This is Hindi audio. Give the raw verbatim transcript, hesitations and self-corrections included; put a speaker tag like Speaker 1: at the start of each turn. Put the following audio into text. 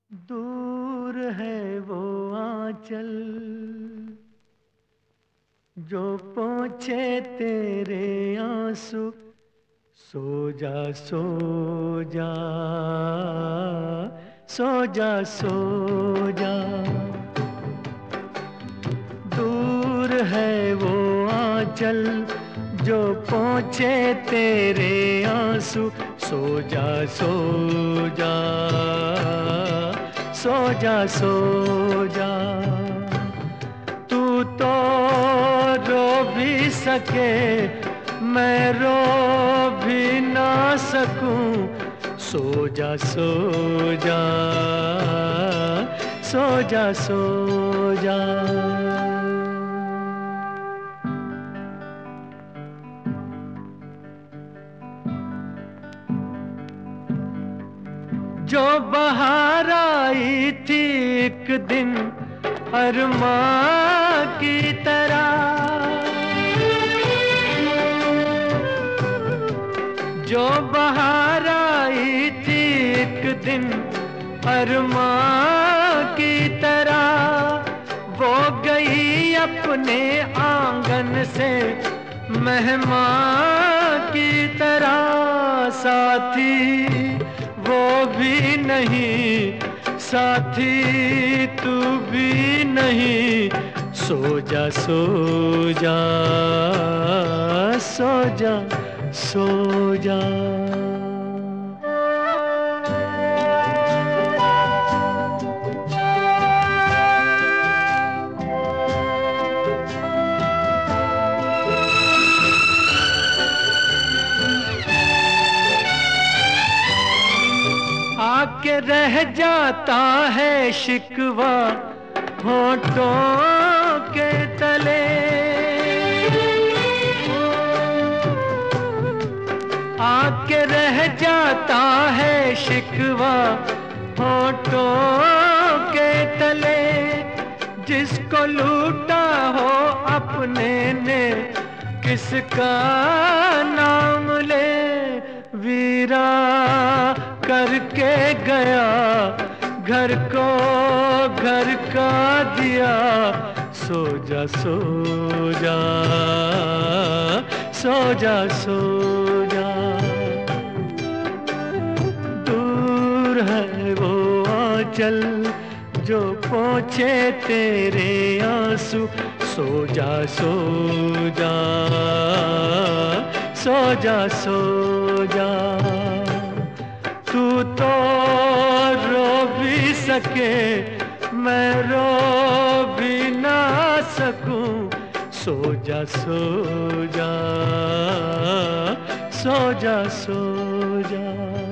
Speaker 1: दूर है वो आंचल जो पोंछे तेरे आंसू, सो जा सो जा सो जा सो जा। दूर है वो आंचल जो पोंछे तेरे आंसू, सो जा सो जा सो जा सो जा। तू तो रो भी सके मैं रो भी ना सकूं, सो जा सो जा सो जा सो जा। जो बहार आई थी एक दिन अरमां की तरह, जो बहार आई थी एक दिन अरमां की तरह, वो गई अपने आंगन से मेहमान की तरह। साथी वो भी नहीं, साथी तू भी नहीं, सो जा सो जा सो जा सो जा। आके रह जाता है शिकवा होठों के तले, आके रह जाता है शिकवा होठों के तले। जिसको लूटा हो अपने ने किसका नाम ले, वीरा करके गया घर को घर का दिया, सो जा सो जा सो जा सो जा। दूर है वो आंचल जो पोंछे तेरे आंसू, सो जा सो जा सो जा सो जा। तू तो रो भी सके मैं रो भी ना सकूं, सो जा सो जा सो जा सो जा।